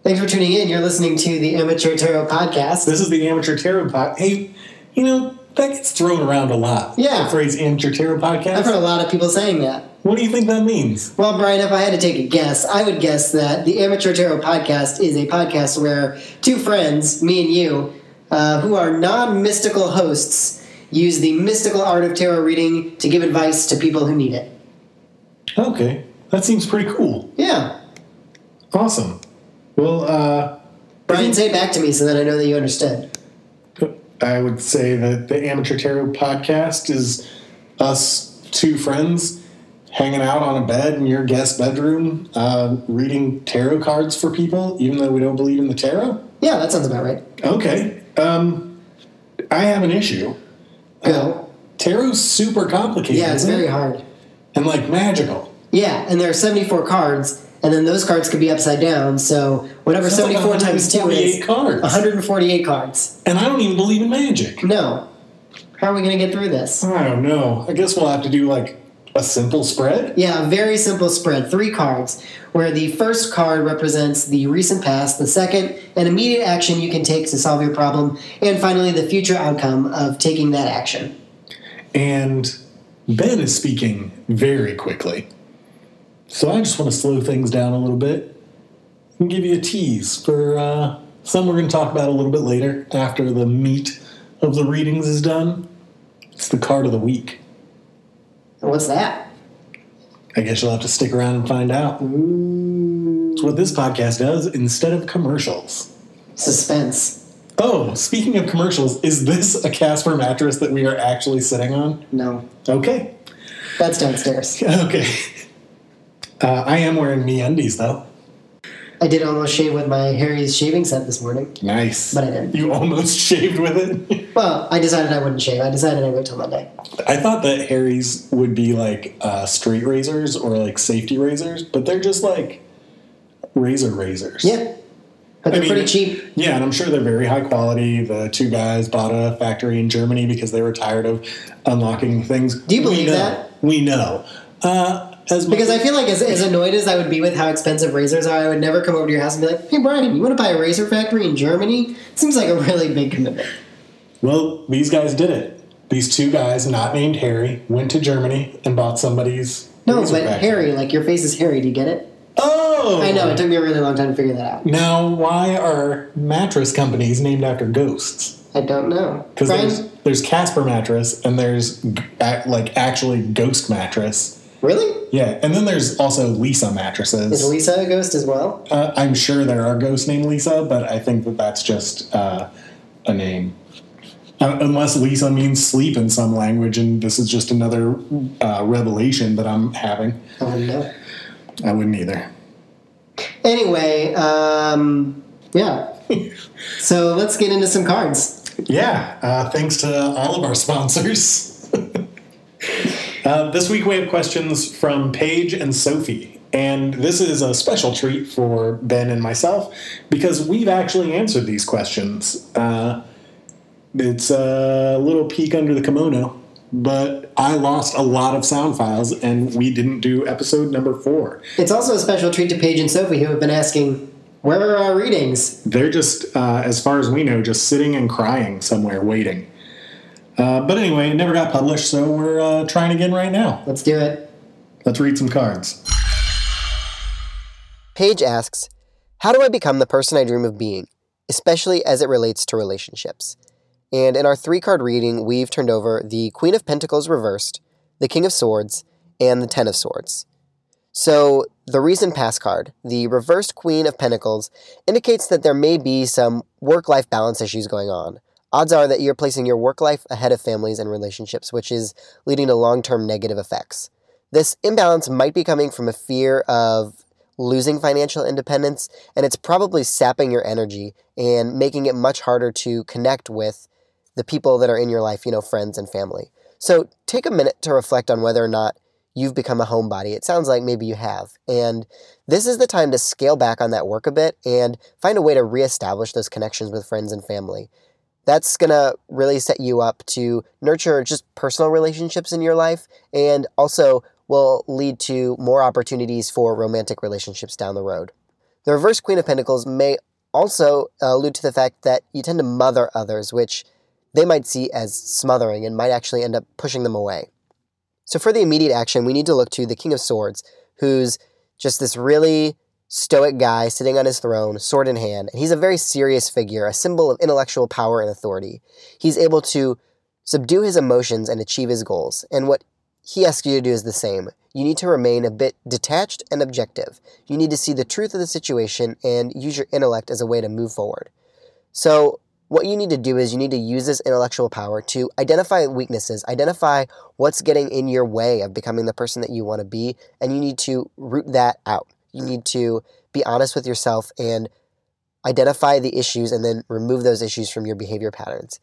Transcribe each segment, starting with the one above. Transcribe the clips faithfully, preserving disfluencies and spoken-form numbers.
Thanks for tuning in. You're listening to the Amateur Tarot Podcast. This is the Amateur Tarot Podcast. Hey, you know, that gets thrown around a lot. Yeah. The phrase Amateur Tarot Podcast. I've heard a lot of people saying that. What do you think that means? Well, Brian, if I had to take a guess, I would guess that the Amateur Tarot Podcast is a podcast where two friends, me and you, uh, who are non-mystical hosts, use the mystical art of tarot reading to give advice to people who need it. Okay. That seems pretty cool. Yeah. Awesome. Well, uh... Brian, say it back to me so that I know that you understood. I would say that the Amateur Tarot Podcast is us two friends hanging out on a bed in your guest bedroom, uh, reading tarot cards for people, even though we don't believe in the tarot? Yeah, that sounds about right. Okay. Um, I have an issue. Go. Uh, tarot's super complicated. Yeah, it's isn't very it? hard. And, like, magical. Yeah, and there are seventy-four cards, and then those cards could be upside down, so whatever Sounds like seventy-four times two is... cards. one hundred forty-eight cards. And I don't even believe in magic. No. How are we going to get through this? I don't know. I guess we'll have to do, like, a simple spread? Yeah, a very simple spread. Three cards, where the first card represents the recent past, the second, an immediate action you can take to solve your problem, and finally, the future outcome of taking that action. And Ben is speaking very quickly. So I just want to slow things down a little bit and give you a tease for uh, some we're going to talk about a little bit later after the meat of the readings is done. It's the card of the week. What's that? I guess you'll have to stick around and find out. Ooh. It's what this podcast does instead of commercials. Suspense. Oh, speaking of commercials, is this a Casper mattress that we are actually sitting on? No. Okay. That's downstairs. Okay. Uh, I am wearing MeUndies, though. I did almost shave with my Harry's shaving set this morning. Nice. But I didn't. You almost shaved with it? Well, I decided I wouldn't shave. I decided I'd wait till Monday. I thought that Harry's would be like uh, straight razors or like safety razors, but they're just like razor razors. Yeah. But they're I mean, pretty cheap. Yeah, and I'm sure they're very high quality. The two guys bought a factory in Germany because they were tired of unlocking things. Do you believe we know, that? We know. Uh, as Because I feel like as, as annoyed as I would be with how expensive razors are, I would never come over to your house and be like, hey, Brian, you want to buy a razor factory in Germany? It seems like a really big commitment. Well, these guys did it. These two guys, not named Harry, went to Germany and bought somebody's No, razor but factory. Harry, like your face is Harry. Do you get it? Oh! I know. It took me a really long time to figure that out. Now, why are mattress companies named after ghosts? I don't know. Because Brian, there's, there's Casper mattress and there's a- like actually ghost mattress. really? Yeah, and then there's also Lisa mattresses. Is Lisa a ghost as well? Uh, I'm sure there are ghosts named Lisa, but I think that that's just uh, a name. Uh, unless Lisa means sleep in some language, and this is just another uh, revelation that I'm having. I wouldn't know. I wouldn't either. Anyway, um, yeah. So let's get into some cards. Yeah, uh, thanks to all of our sponsors. uh, this week we have questions from Paige and Sophie. And this is a special treat for Ben and myself because we've actually answered these questions. Uh, it's a little peek under the kimono, but I lost a lot of sound files and we didn't do episode number four. It's also a special treat to Paige and Sophie, who have been asking, where are our readings? They're just, uh, as far as we know, just sitting and crying somewhere waiting. Uh, but anyway, it never got published, so we're uh, trying again right now. Let's do it. Let's read some cards. Paige asks, how do I become the person I dream of being, especially as it relates to relationships? And in our three-card reading, we've turned over the Queen of Pentacles reversed, the King of Swords, and the Ten of Swords. So the recent pass card, the reversed Queen of Pentacles, indicates that there may be some work-life balance issues going on. Odds are that you're placing your work life ahead of families and relationships, which is leading to long-term negative effects. This imbalance might be coming from a fear of losing financial independence, and it's probably sapping your energy and making it much harder to connect with the people that are in your life, you know, friends and family. So take a minute to reflect on whether or not you've become a homebody. It sounds like maybe you have. And this is the time to scale back on that work a bit and find a way to reestablish those connections with friends and family. That's going to really set you up to nurture just personal relationships in your life and also will lead to more opportunities for romantic relationships down the road. The reverse Queen of Pentacles may also allude to the fact that you tend to mother others, which they might see as smothering and might actually end up pushing them away. So for the immediate action, we need to look to the King of Swords, who's just this really stoic guy sitting on his throne, sword in hand, and he's a very serious figure, a symbol of intellectual power and authority. He's able to subdue his emotions and achieve his goals, and what he asks you to do is the same. You need to remain a bit detached and objective. You need to see the truth of the situation and use your intellect as a way to move forward. So what you need to do is you need to use this intellectual power to identify weaknesses, identify what's getting in your way of becoming the person that you want to be, and you need to root that out. You need to be honest with yourself and identify the issues and then remove those issues from your behavior patterns.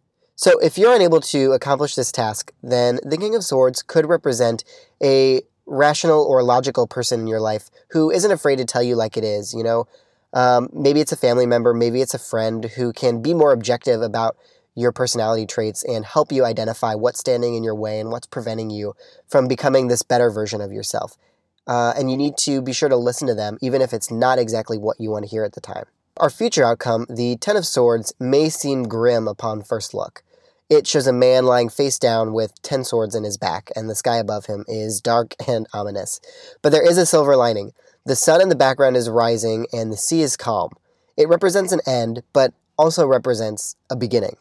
So if you're unable to accomplish this task, then the King of Swords could represent a rational or logical person in your life who isn't afraid to tell you like it is, you know. Um, maybe it's a family member, maybe it's a friend who can be more objective about your personality traits and help you identify what's standing in your way and what's preventing you from becoming this better version of yourself. Uh, and you need to be sure to listen to them, even if it's not exactly what you want to hear at the time. Our future outcome, the Ten of Swords, may seem grim upon first look. It shows a man lying face down with ten swords in his back, and the sky above him is dark and ominous. But there is a silver lining. The sun in the background is rising, and the sea is calm. It represents an end, but also represents a beginning.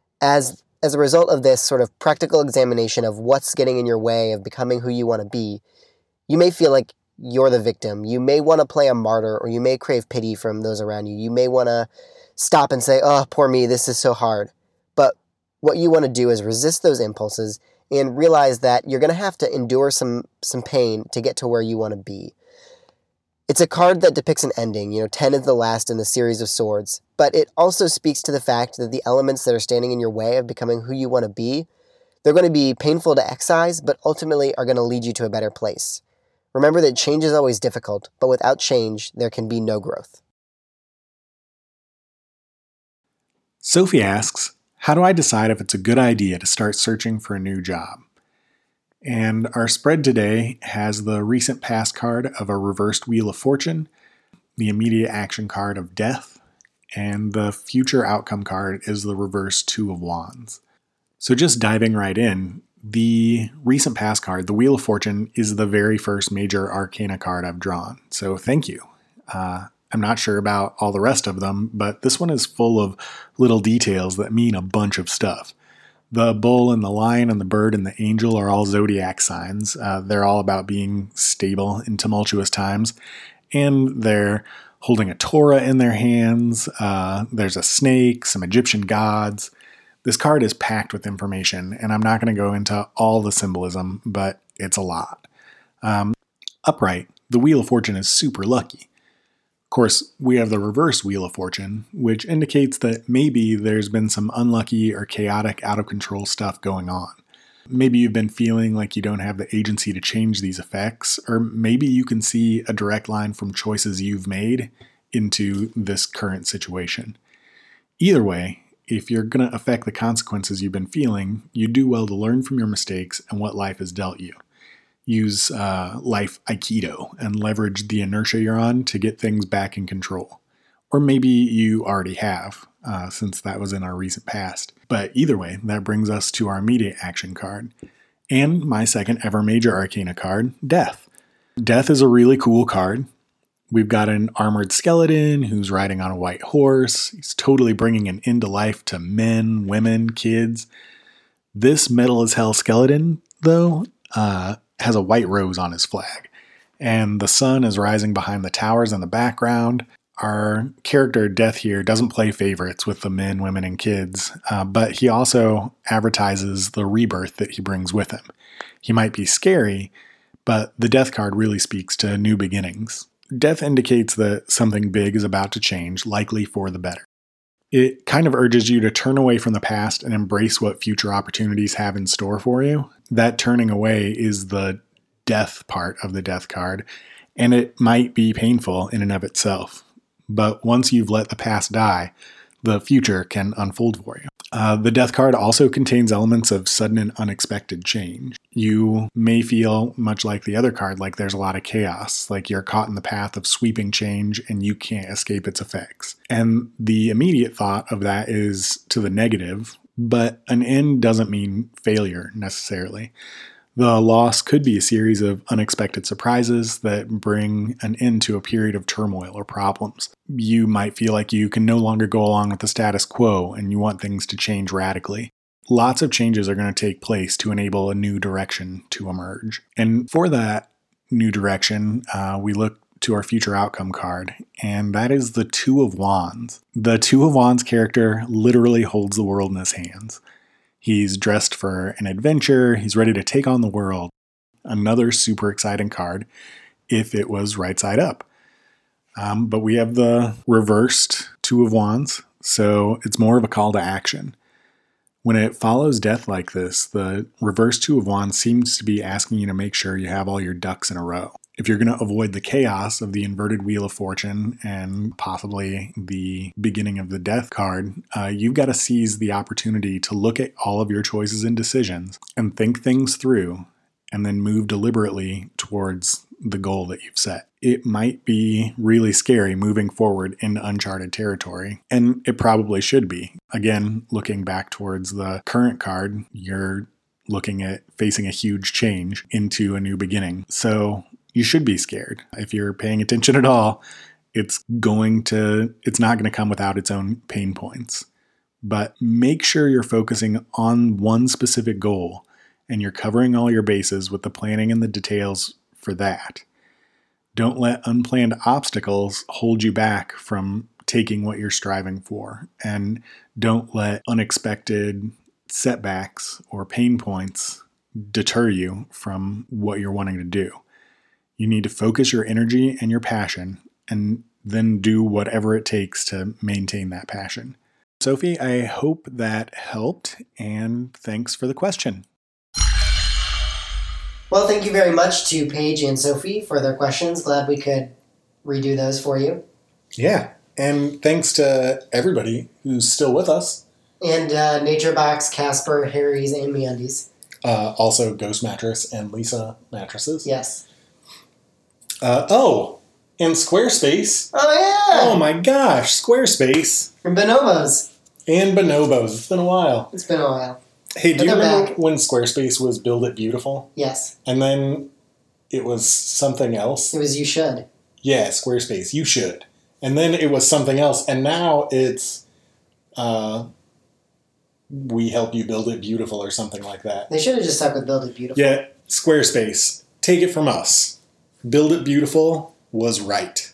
As, as a result of this sort of practical examination of what's getting in your way of becoming who you want to be, you may feel like you're the victim. You may want to play a martyr, or you may crave pity from those around you. You may want to stop and say, oh, poor me, this is so hard. But what you want to do is resist those impulses and realize that you're going to have to endure some, some pain to get to where you want to be. It's a card that depicts an ending. You know, ten is the last in the series of swords, but it also speaks to the fact that the elements that are standing in your way of becoming who you want to be, they're going to be painful to excise, but ultimately are going to lead you to a better place. Remember that change is always difficult, but without change, there can be no growth. Sophie asks, how do I decide if it's a good idea to start searching for a new job? And our spread today has the recent past card of a reversed Wheel of Fortune, the immediate action card of Death, and the future outcome card is the reversed Two of Wands. So just diving right in, the recent past card, the Wheel of Fortune, is the very first major arcana card I've drawn. So thank you. Uh, I'm not sure about all the rest of them, but this one is full of little details that mean a bunch of stuff. The bull and the lion and the bird and the angel are all zodiac signs. Uh, they're all about being stable in tumultuous times. And they're holding a Torah in their hands. Uh, there's a snake, some Egyptian gods. This card is packed with information, and I'm not going to go into all the symbolism, but it's a lot. Um, upright, the Wheel of Fortune is super lucky. Of course, we have the reverse Wheel of Fortune, which indicates that maybe there's been some unlucky or chaotic, out-of-control stuff going on. Maybe you've been feeling like you don't have the agency to change these effects, or maybe you can see a direct line from choices you've made into this current situation. Either way, if you're going to affect the consequences you've been feeling, you do well to learn from your mistakes and what life has dealt you. Use uh, life Aikido and leverage the inertia you're on to get things back in control. Or maybe you already have, uh, since that was in our recent past. But either way, that brings us to our immediate action card. And my second ever major arcana card, Death. Death is a really cool card. We've got an armored skeleton who's riding on a white horse. He's totally bringing an end to life to men, women, kids. This metal as hell skeleton, though, uh, has a white rose on his flag. And the sun is rising behind the towers in the background. Our character, Death, here doesn't play favorites with the men, women, and kids, uh, but he also advertises the rebirth that he brings with him. He might be scary, but the Death card really speaks to new beginnings. Death indicates that something big is about to change, likely for the better. It kind of urges you to turn away from the past and embrace what future opportunities have in store for you. That turning away is the death part of the Death card, and it might be painful in and of itself. But once you've let the past die, the future can unfold for you. Uh, the death card also contains elements of sudden and unexpected change. You may feel, much like the other card, like there's a lot of chaos, like you're caught in the path of sweeping change and you can't escape its effects. And the immediate thought of that is to the negative, but an end doesn't mean failure necessarily. The loss could be a series of unexpected surprises that bring an end to a period of turmoil or problems. You might feel like you can no longer go along with the status quo and you want things to change radically. Lots of changes are going to take place to enable a new direction to emerge. And for that new direction, uh, we look to our future outcome card, and that is the Two of Wands. The Two of Wands character literally holds the world in his hands. He's dressed for an adventure. He's ready to take on the world. Another super exciting card if it was right side up. Um, but we have the reversed Two of Wands, so it's more of a call to action. When it follows death like this, the reverse Two of Wands seems to be asking you to make sure you have all your ducks in a row. If you're going to avoid the chaos of the inverted Wheel of Fortune and possibly the beginning of the death card, uh, you've got to seize the opportunity to look at all of your choices and decisions and think things through and then move deliberately towards the goal that you've set. It might be really scary moving forward into uncharted territory, and it probably should be. Again, looking back towards the current card, you're looking at facing a huge change into a new beginning. So you should be scared. If you're paying attention at all, it's going to, it's not going to come without its own pain points. But make sure you're focusing on one specific goal and you're covering all your bases with the planning and the details for that. Don't let unplanned obstacles hold you back from taking what you're striving for. And don't let unexpected setbacks or pain points deter you from what you're wanting to do. You need to focus your energy and your passion and then do whatever it takes to maintain that passion. Sophie, I hope that helped, and thanks for the question. Well, thank you very much to Paige and Sophie for their questions. Glad we could redo those for you. Yeah, and thanks to everybody who's still with us. And uh, NatureBox, Casper, Harry's, and MeUndies. Uh, also Ghost Mattress and Lisa Mattresses. Yes. Uh, oh, and Squarespace. Oh, yeah! Oh my gosh, Squarespace. From Bonobos. And Bonobos. It's been a while. It's been a while. Hey, do But you they're remember back. when Squarespace was Build It Beautiful? Yes. And then it was something else? It was You Should. Yeah, Squarespace, you should. And then it was something else. And now it's uh, We Help You Build It Beautiful or something like that. They should have just stuck with Build It Beautiful. Yeah, Squarespace, take it from us. Build It Beautiful was right.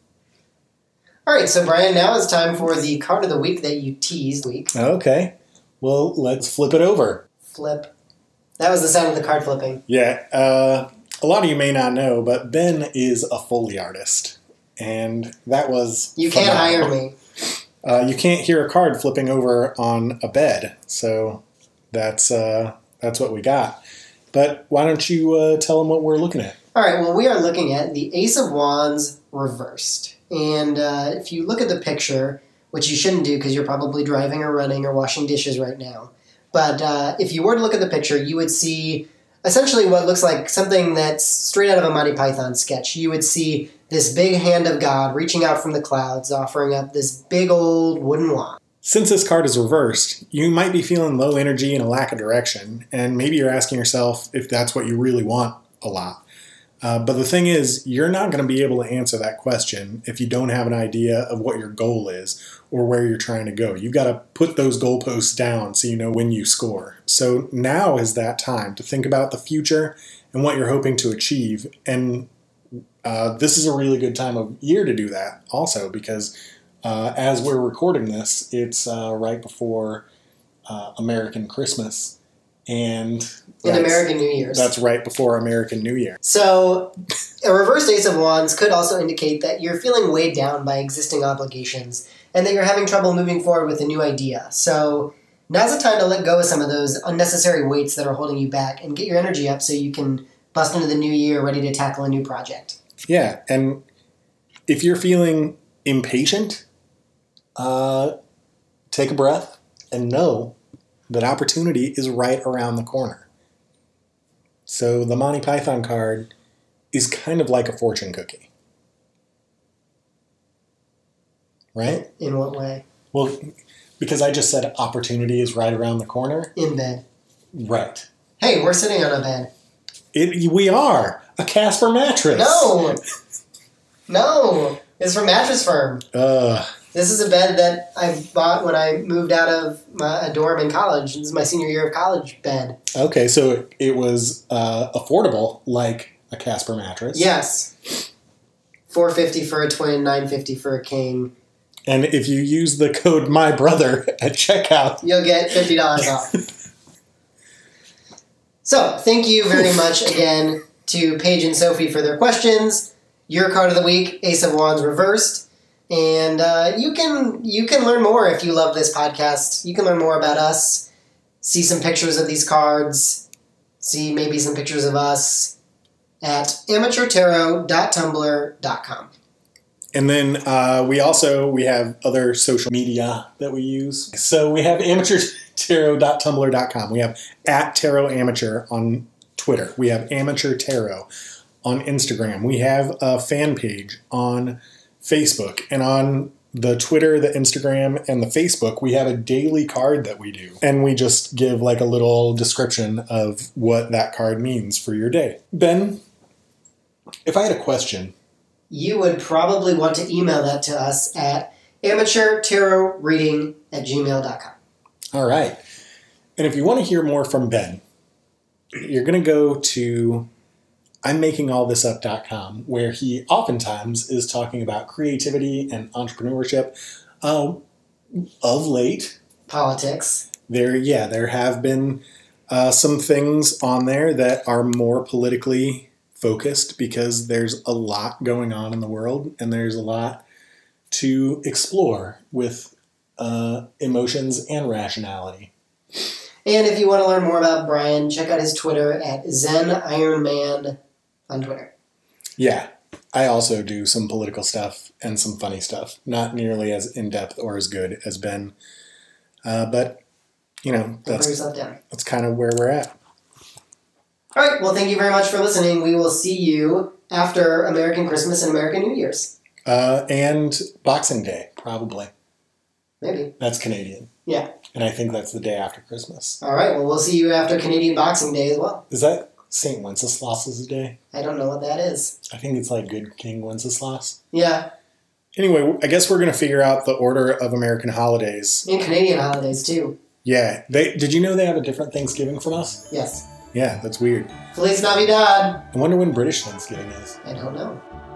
All right, so Brian, now it's time for the card of the week that you teased week. Okay. Well, let's flip it over. Flip. That was the sound of the card flipping. Yeah, uh, a lot of you may not know, but Ben is a Foley artist. And that was You can't phenomenal. hire me. Uh, you can't hear a card flipping over on a bed. So that's uh, that's what we got. But why don't you uh, tell them what we're looking at? All right, well, we are looking at the Ace of Wands reversed. And uh, if you look at the picture, which you shouldn't do because you're probably driving or running or washing dishes right now, but uh, if you were to look at the picture, you would see essentially what looks like something that's straight out of a Monty Python sketch. You would see this big hand of God reaching out from the clouds, offering up this big old wooden wand. Since this card is reversed, you might be feeling low energy and a lack of direction, and maybe you're asking yourself if that's what you really want a lot. Uh, but the thing is, you're not going to be able to answer that question if you don't have an idea of what your goal is or where you're trying to go. You've got to put those goalposts down so you know when you score. So now is that time to think about the future and what you're hoping to achieve. And uh, this is a really good time of year to do that also because uh, as we're recording this, it's uh, right before uh, American Christmas. And In American New Year's. That's right before American New Year. So, a reversed Ace of Wands could also indicate that you're feeling weighed down by existing obligations and that you're having trouble moving forward with a new idea. So, now's the time to let go of some of those unnecessary weights that are holding you back and get your energy up so you can bust into the new year ready to tackle a new project. Yeah, and if you're feeling impatient, uh, take a breath and know that opportunity is right around the corner. So the Monty Python card is kind of like a fortune cookie. Right? In what way? Well, because I just said opportunity is right around the corner. In bed. Right. Hey, we're sitting on a bed. It, we are. A Casper mattress. No! No! It's from Mattress Firm. Ugh. This is a bed that I bought when I moved out of my, a dorm in college. This is my senior year of college bed. Okay, so it, it was uh, affordable, like a Casper mattress. Yes. four hundred fifty dollars for a twin, nine hundred fifty dollars for a king. And if you use the code MYBROTHER at checkout, you'll get fifty dollars off. So, thank you very much again to Paige and Sophie for their questions. Your card of the week, Ace of Wands reversed. And uh, you can you can learn more if you love this podcast. You can learn more about us, see some pictures of these cards, see maybe some pictures of us at amateur tarot dot tumblr dot com. And then uh, we also, we have other social media that we use. So we have amateur tarot dot tumblr dot com. We have at Tarot Amateur on Twitter. We have Amateur Tarot on Instagram. We have a fan page on Facebook. And on the Twitter, the Instagram, and the Facebook, we have a daily card that we do. And we just give like a little description of what that card means for your day. Ben, if I had a question... you would probably want to email that to us at amateur tarot reading at gmail dot com. All right. And if you want to hear more from Ben, you're going to go to I'm making all this up dot com, where he oftentimes is talking about creativity and entrepreneurship. Um, of late, politics. There, yeah, there have been uh, some things on there that are more politically focused because there's a lot going on in the world and there's a lot to explore with uh, emotions and rationality. And if you want to learn more about Brian, check out his Twitter at Zen Iron Man on Twitter. Yeah, I also do some political stuff and some funny stuff. Not nearly as in-depth or as good as Ben. Uh, but, you know, that's, that's kind of where we're at. All right, well, thank you very much for listening. We will see you after American Christmas and American New Year's. Uh, and Boxing Day, probably. Maybe. That's Canadian. Yeah. And I think that's the day after Christmas. All right, well, we'll see you after Canadian Boxing Day as well. Is that Saint Wenceslas's day? I don't know what that is. I think it's like Good King Wenceslas. Yeah. Anyway, I guess we're going to figure out the order of American holidays. And Canadian holidays, too. Yeah. They, did you know they have a different Thanksgiving from us? Yes. Yeah, that's weird. Feliz Navidad! I wonder when British Thanksgiving is. I don't know.